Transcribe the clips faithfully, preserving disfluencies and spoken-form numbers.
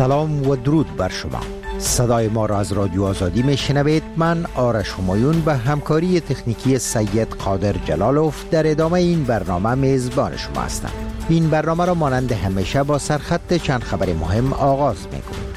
سلام و درود بر شما. صدای ما را از رادیو آزادی میشنوید. من آرش همایون به همکاری تکنیکی سید قادر جلالوف در ادامه این برنامه میزبان شما هستم. این برنامه را مانند همیشه با سرخط چند خبر مهم آغاز میکنیم.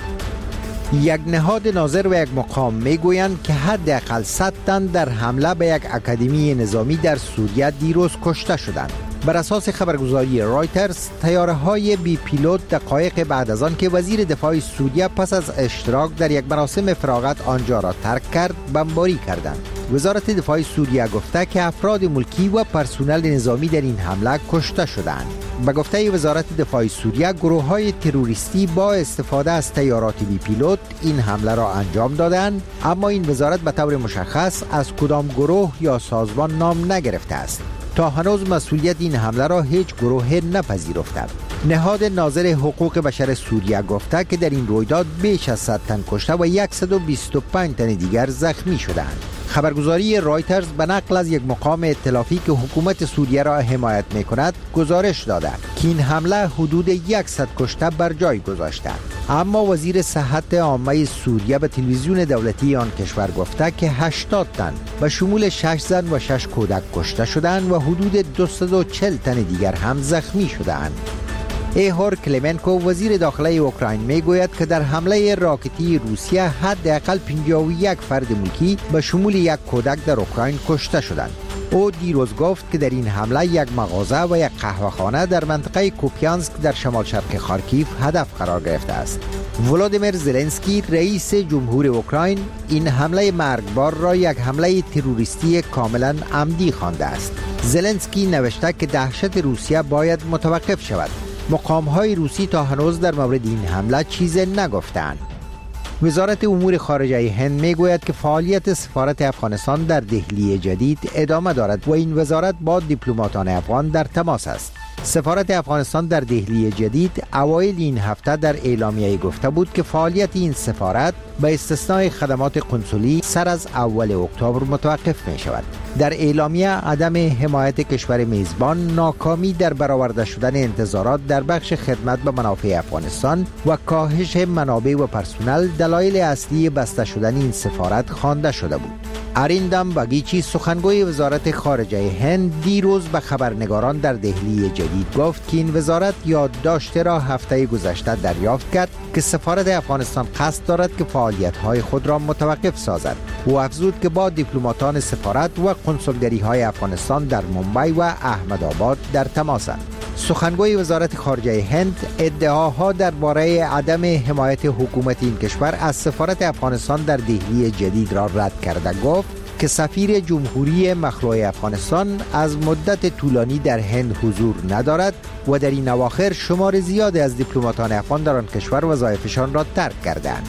یک نهاد ناظر و یک مقام میگویند که حداقل صد تن در حمله به یک اکادمی نظامی در سوریه دیروز کشته شدند. بر اساس خبرگزاری رایترز، طیاره‌های بی پیلوت دقایق بعد از آن که وزیر دفاع سوریه پس از اشتراک در یک مراسم فراغت آنجا را ترک کرد، بمباری کردند. وزارت دفاع سوریه گفته که افراد ملکی و پرسنل نظامی در این حمله کشته شدند. به گفته وزارت دفاع سوریه، گروه‌های تروریستی با استفاده از طیارات بی پیلوت این حمله را انجام دادند، اما این وزارت به طور مشخص از کدام گروه یا سازمان نام نگرفته است. تا هنوز مسئولیت این حمله را هیچ گروه نپذیرفته. نهاد ناظر حقوق بشر سوریه گفته که در این رویداد بیش از صد تن کشته و صد و بیست و پنج تن دیگر زخمی شدند. خبرگزاری رایترز به نقل از یک مقام ائتلافی که حکومت سوریه را حمایت می‌کند گزارش داده که این حمله حدود صد کشته بر جای گذاشته. اما وزیر صحت عامه سوریه به تلویزیون دولتی آن کشور گفته که هشتاد تن به شمول شش زن و شش کودک کشته شدند و حدود دویست و چهل تن دیگر هم زخمی شدند. ایهور کلمنکو وزیر داخله اوکراین میگوید که در حمله راکتی روسیه حداقل پنجاه و یک فرد ملکی به شمول یک کودک در اوکراین کشته شدند. او دیروز گفت که در این حمله یک مغازه و یک قهوه‌خانه در منطقه کوپیانسک در شمال شرق خارکیف هدف قرار گرفته است. ولادیمیر زلنسکی رئیس جمهور اوکراین این حمله مرگبار را یک حمله تروریستی کاملا عمدی خوانده است. زلنسکی نوشته که دهشت روسیه باید متوقف شود. مقام‌های روسی تا هنوز در مورد این حمله چیزی نگفتند. وزارت امور خارجه هند میگوید که فعالیت سفارت افغانستان در دهلی جدید ادامه دارد و این وزارت با دیپلماتان افغان در تماس است. سفارت افغانستان در دهلی جدید اوایل این هفته در اعلامیه گفته بود که فعالیت این سفارت به استثنای خدمات قنسولی سر از اول اکتبر متوقف می شود. در اعلامیه عدم حمایت کشور میزبان، ناکامی در برآورده شدن انتظارات در بخش خدمت به منافع افغانستان و کاهش منابع و پرسنل دلایل اصلی بسته شدن این سفارت خوانده شده بود. اریندام باگیچی سخنگوی وزارت خارجه هند دیروز به خبرنگاران در دهلی جدید گفت که این وزارت یادداشت را هفته گذشته دریافت کرد که سفارت افغانستان قصد دارد که فعالیت‌های خود را متوقف سازد. او افزود که با دیپلماتان سفارت و کنسولگری‌های افغانستان در ممبئی و احمدآباد در تماسند. سخنگوی وزارت خارجه هند ادعاها درباره عدم حمایت حکومت این کشور از سفارت افغانستان در دهلی جدید را رد کرده گفت که سفیر جمهوری مخلوع افغانستان از مدت طولانی در هند حضور ندارد و در این اواخر شمار زیادی از دیپلماتان افغان در آن کشور وظایفشان را ترک کردند.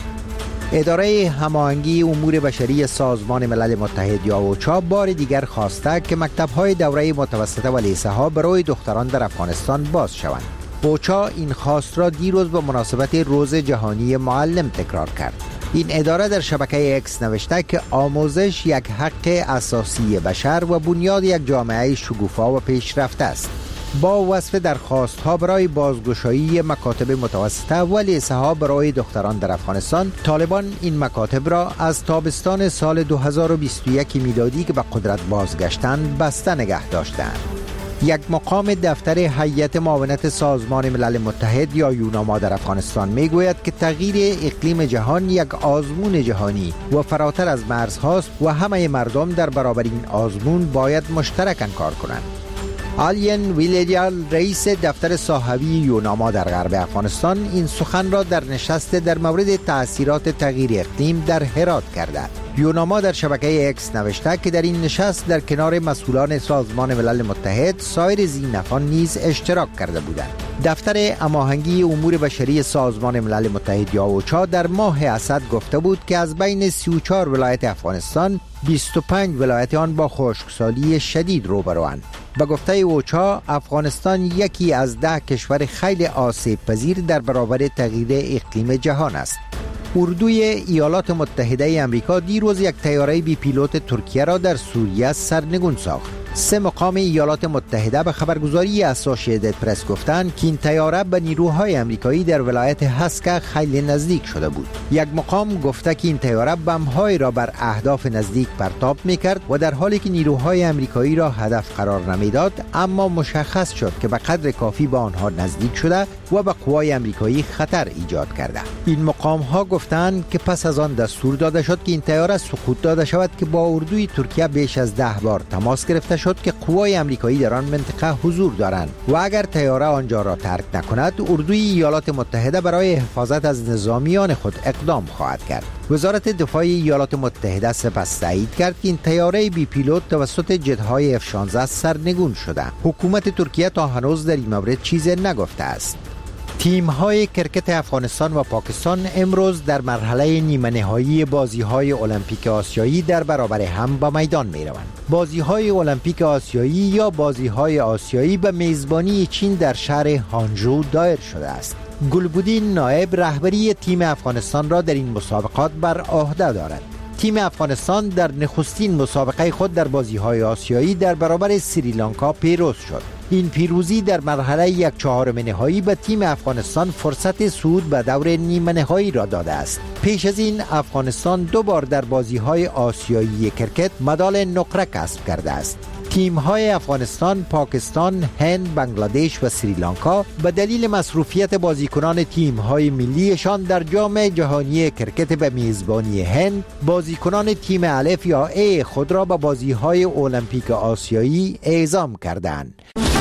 اداره هماهنگی امور بشری سازمان ملل متحد یا اوچا بار دیگر خواسته که مکتب‌های دوره متوسطه و لیسه‌ها برای دختران در افغانستان باز شوند. اوچا این خواست را دیروز به مناسبت روز جهانی معلم تکرار کرد. این اداره در شبکه اکس نوشته که آموزش یک حق اساسی بشر و بنیاد یک جامعه شکوفا و پیشرفته است. با وصف درخواست‌ها برای بازگشایی مکاتب متوسطه و لیسه‌ها برای دختران در افغانستان، طالبان این مکاتب را از تابستان سال دو هزار و بیست و یک میلادی که به قدرت بازگشتند بسته نگه داشتند. یک مقام دفتر هیئت معاونت سازمان ملل متحد یا یوناما در افغانستان میگوید که تغییر اقلیم جهان یک آزمون جهانی و فراتر از مرزهاست و همه مردم در برابر این آزمون باید مشترکاً کار کنند. آلین ویلیجال رئیس دفتر صاحبی یوناما در غرب افغانستان این سخن را در نشست در مورد تأثیرات تغییر اقلیم در هرات کرده. یوناما در شبکه اکس نوشته که در این نشست در کنار مسئولان سازمان ملل متحد سایر ذی‌نفعان نیز اشتراک کرده بودند. دفتر هماهنگی امور بشری سازمان ملل متحد یا اوچا در ماه اسد گفته بود که از بین سی و چهار ولایت افغانستان بیست و پنج ولایت آن با خشکسالی شدید روبروند. به گفته اوچا، افغانستان یکی از ده کشور خیلی آسیب پذیر در برابر تغییر اقلیم جهان است. اردوی ایالات متحده امریکا دیروز یک طیاره بی پیلوت ترکیه را در سوریه سرنگون ساخت. سه مقام ایالات متحده به خبرگزاری اسوسییتد پرس گفتند که این طیاره به نیروهای آمریکایی در ولایت هسکه خیلی نزدیک شده بود. یک مقام گفته که این طیاره بم‌های را بر اهداف نزدیک پرتاب می‌کرد و در حالی که نیروهای آمریکایی را هدف قرار نمیداد، اما مشخص شد که به قدر کافی به آنها نزدیک شده و به قوای آمریکایی خطر ایجاد کرده. این مقام‌ها گفتند که پس از آن دستور داده شد که این طیاره سقوط داده شود که با اردوی ترکیه بیش از ده بار تماس گرفته شد که قوای آمریکایی در آن منطقه حضور دارند و اگر طیاره آنجا را ترک نکند، اردوی ایالات متحده برای حفاظت از نظامیان خود اقدام خواهد کرد. وزارت دفاع ایالات متحده سپس تایید کرد که این طیاره بی پیلوت توسط جت‌های اف شانزده سرنگون شده. حکومت ترکیه تا هنوز در این مورد چیزی نگفته است. تیم‌های کرکت افغانستان و پاکستان امروز در مرحله نیمه نهایی بازی‌های المپیک آسیایی در برابر هم به میدان می‌روند. بازی‌های المپیک آسیایی یا بازی‌های آسیایی به میزبانی چین در شهر هانجو دایر شده است. گلبودین نایب رهبری تیم افغانستان را در این مسابقات بر عهده دارد. تیم افغانستان در نخستین مسابقه خود در بازی‌های آسیایی در برابر سریلانکا پیروز شد. این پیروزی در مرحله یک چهارم نهایی به تیم افغانستان فرصت صعود به دور نیمه نهایی را داده است. پیش از این افغانستان دو بار در بازی‌های آسیایی کرکت مدال نقره کسب کرده است. تیم‌های افغانستان، پاکستان، هند، بنگلادش و سریلانکا به دلیل مصروفیت بازیکنان تیم‌های ملیشان در جام جهانی کرکت به میزبانی هند، بازیکنان تیم الف یا ای خود را به بازی‌های المپیک آسیایی اعزام کردند.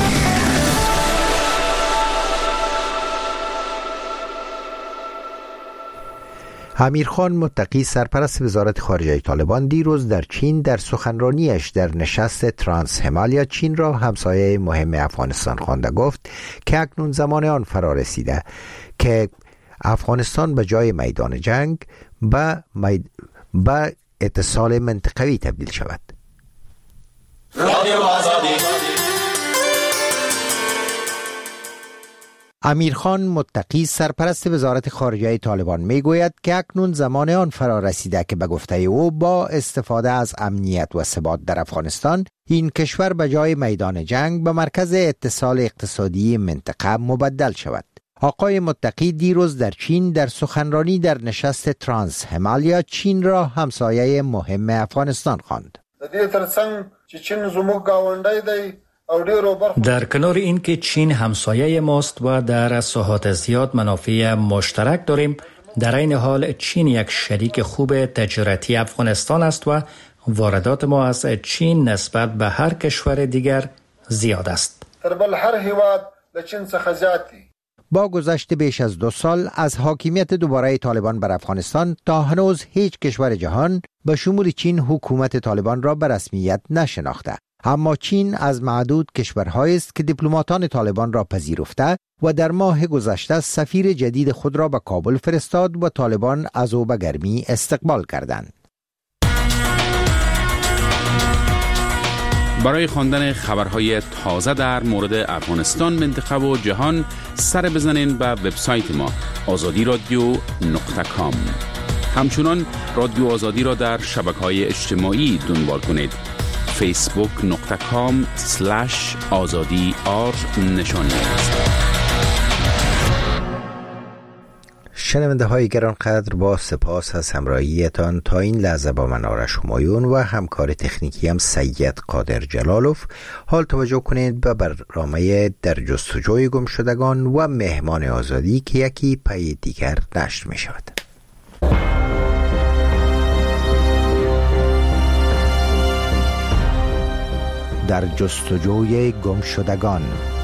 امیرخان متقی سرپرست وزارت خارجه طالبان دیروز در چین در سخنرانیش در نشست ترانس همالیا چین را همسایه مهم افغانستان خوانده. گفت که اکنون زمان آن فرا رسیده که افغانستان به جای میدان جنگ به مید... به اتصال منطقوی تبدیل شود. امیرخان متقی سرپرست وزارت خارجه طالبان میگوید که اکنون زمان آن فرا رسیده که به گفته او با استفاده از امنیت و ثبات در افغانستان این کشور به جای میدان جنگ به مرکز اتصال اقتصادی منطقه مبدل شود. آقای متقی دیروز در چین در سخنرانی در نشست ترانس همالیا چین را همسایه مهم افغانستان خواند. در کنار این که چین همسایه ماست و در ساحات زیاد منافع مشترک داریم، در این حال چین یک شریک خوب تجارتی افغانستان است و واردات ما از چین نسبت به هر کشور دیگر زیاد است. با گذشت بیش از دو سال از حاکمیت دوباره طالبان بر افغانستان، تا هنوز هیچ کشور جهان به شمول چین حکومت طالبان را به رسمیت نشناخته. اما چین از معدود کشورهایی است که دیپلماتان طالبان را پذیرفته و در ماه گذشته سفیر جدید خود را به کابل فرستاد و طالبان از او به گرمی استقبال کردند. برای خواندن خبرهای تازه در مورد افغانستان، منطقه و جهان سر بزنین به وبسایت ما آزادی رادیو نقطه کام. همچنان رادیو آزادی را در شبکه‌های اجتماعی دنبال کنید. فیسبوک نقطه کام سلش آزادی آر نشانی است. شنونده های گرانقدر، با سپاس از همراهیتان تا این لحظه با من آرش همایون و همکار تکنیکی هم سید قادر جلالوف. حال توجه کنید به برنامه در جستجوی گمشدگان و مهمان آزادی که یکی پی دیگر نشر می شود. در جستجوی گمشدگان.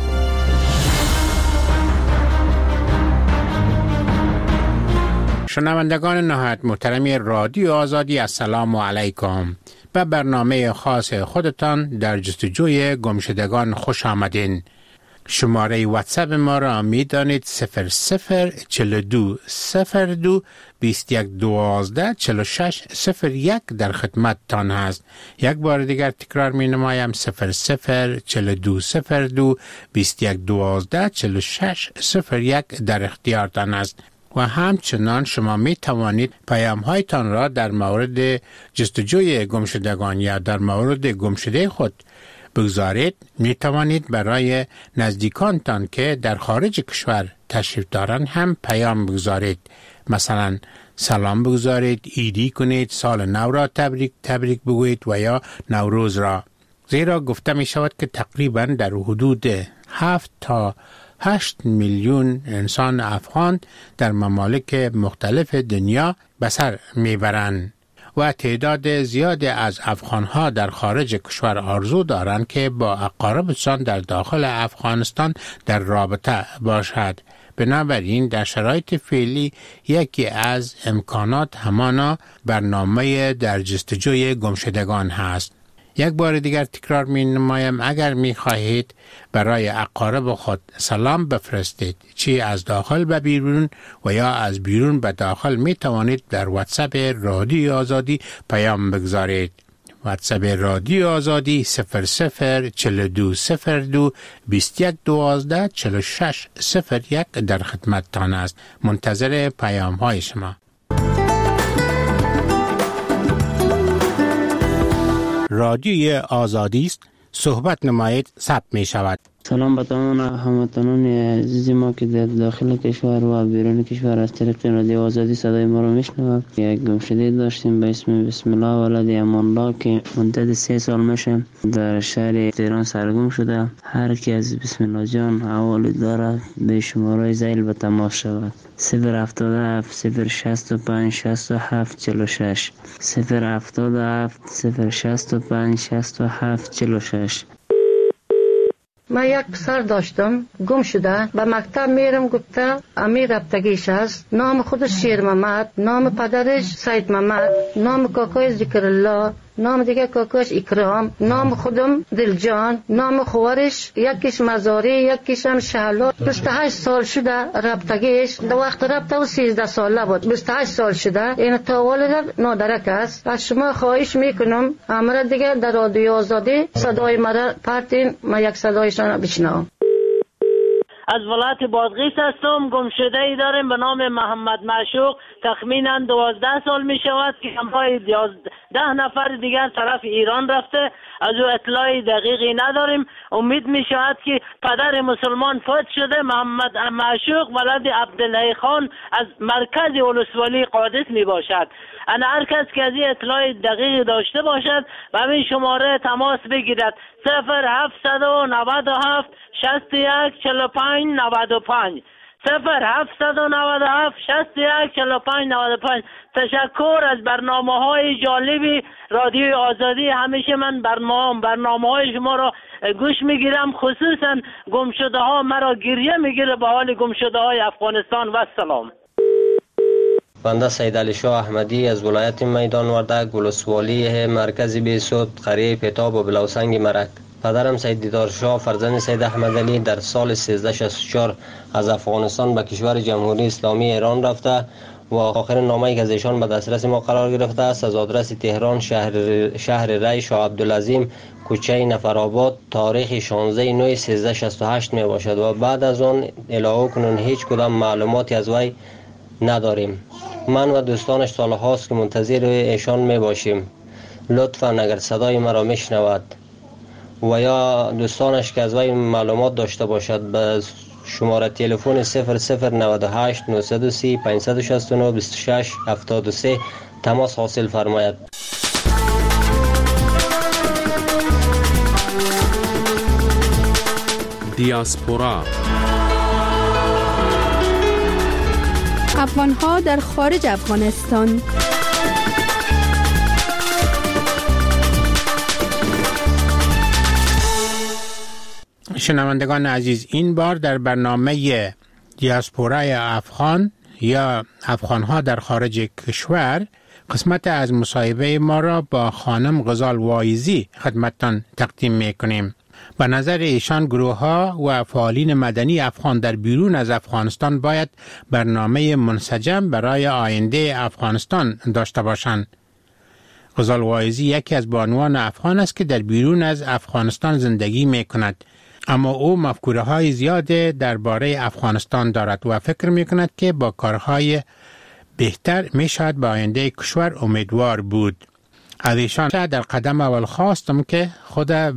شنوندگان نهایت محترمی رادیو آزادی، السلام علیکم. به برنامه خاص خودتان در جستجوی گمشدگان خوش آمدین. شماره واتساپ ما را می دانید صفر صفر چل دو صفر دو بیست یک دوازده چل و شش صفر یک در خدمت تان هست. یک بار دیگر تکرار می نمایم صفر صفر چل دو صفر دو بیست یک دوازده چل و شش صفر یک در اختیار تان است. و همچنان شما می توانید پیام هایتان را در مورد جستجوی گمشدگان یا در مورد گمشده خود بگذارید، می توانید برای نزدیکانتان که در خارج کشور تشریف دارند هم پیام بگذارید. مثلا سلام بگذارید، عیدی کنید، سال نو را تبریک تبریک بگویید و یا نوروز را. زیرا گفته می شود که تقریبا در حدود هفت تا هشت میلیون انسان افغان در ممالک مختلف دنیا به سر میبرند و تعداد زیادی از افغانها در خارج کشور آرزو دارند که با اقاربشان در داخل افغانستان در رابطه باشد. بنابراین در شرایط فعلی یکی از امکانات همانا برنامه در جستجوی گمشدگان هست. یک بار دیگر تکرار می نمایم، اگر می خواهید برای اقارب خود سلام بفرستید، چی از داخل به بیرون و یا از بیرون به داخل، می توانید در واتساپ رادیو آزادی پیام بگذارید. واتساپ رادیو آزادی صفر صفر چهل و دو صفر دو بیست و یک دوازده چهل و شش صفر یک در خدمت تان است. منتظر پیام های شما. رادیوی آزادی است، صحبت نمایید، ثبت می شود. سلام به تمام هموطنان عزیز ما که در داخل کشور و بیرون کشور از طریق رادیو آزادی صدای ما را میشنوند. یک گمشده داشتیم به اسم بسم الله ولد امان الله که مدت سه سال میشه در شهر تهران سرگم شده. هر کی از بسم الله جان حوالی دارد به شماره زیل به تماس شود. صفر هفتاد و هفت صفر شصت و پنج شصت و هفت چهل و شش صفر هفتاد و هفت صفر شصت و پنج شصت و هفت چهل و شش. من یک پسر داشتم گم شده، به مکتب میرم گفته امیر رفتگیش است. نام خودش شیر محمد، نام پدرش سید محمد، نام کاکایش ذکر الله، نام دیگه کاکاش اکرام، نام خودم دلجان، نام خوارش یکیش مزاری یکیش هم شهلا. بیست و هشت سال شده رفتگیش، در وقت رفته و سیزده ساله بود. بیست و هشت سال شده، این تا والد نادرک است. از شما خواهش میکنم امر دیگه در رادیو آزادی صدای مرا پرتین، من یک صدایشان بشنوم. از ولایت بادغیس هستم. گمشده ای داریم به نام محمد معشوق، تخمینا دوازده سال می شود که همراه ده نفر دیگر طرف ایران رفته. از او اطلاعی دقیقی نداریم. امید می شود که پدر مسلمان فوت شده. محمد معشوق ولد عبدالله خان از مرکز ولسوالی قادس می باشد. انا هر کس که از این اطلاع دقیق داشته باشد و همین شماره تماس بگیرد. صفر هفتصد و نود و هفت شصت و یک چهل و پنج نود و پنج صفر هفتصد و نود و هفت شصت و یک چهل و پنج نود و پنج. تشکر از برنامه های جالبی رادیو آزادی. همیشه من برنامه برنامه های شما را گوش میگیرم، خصوصا گمشده ها مرا گریه میگیره به حال گمشده های افغانستان. و سلام. بنده سید علی شاه احمدی از ولایت میدان وردک، ولسوالی مرکز بیسود، قریه پیتاب و بلوسنگ مرک. پدرم سید دیدار شاه فرزند سید احمد علی در سال سیزده شصت و چهار از افغانستان به کشور جمهوری اسلامی ایران رفته و آخرین نامه‌ای که از ایشان به دسترس ما قرار گرفته است از آدرس تهران، شهر شهر ری، شاه عبدالعظیم، کوچه نفرآباد، تاریخ شانزده نه سیزده شصت و هشت می باشد و بعد از آن الهو کنون هیچ کدام معلوماتی از وی نداریم. من و دوستانش سال هاست که منتظر ایشان می باشیم. لطفاً اگر صدای مرا میشنود و یا دوستانش که از وی معلومات داشته باشد به شماره تلفن صفر صفر نود و هشت نهصد و سی پانصد و شصت و نه بیست و شش هفتاد و سه تماس حاصل فرماید. دیاسپورا افغان‌ها در خارج افغانستان. شنوندگان عزیز، این بار در برنامه دیاسپورای افغان یا افغان‌ها در خارج کشور قسمت از مصاحبه ما را با خانم غزال وایزی خدمتتان تقدیم می‌کنیم. به نظر ایشان گروه‌ها و فعالین مدنی افغان در بیرون از افغانستان باید برنامه منسجم برای آینده افغانستان داشته باشند. غزال وایزی یکی از بانوان افغان است که در بیرون از افغانستان زندگی می‌کند، اما او مفکوره‌های زیاد درباره افغانستان دارد و فکر می‌کند که با کارهای بهتر می‌شود به آینده کشور امیدوار بود. از ایشان در قدم اول خواستم که خود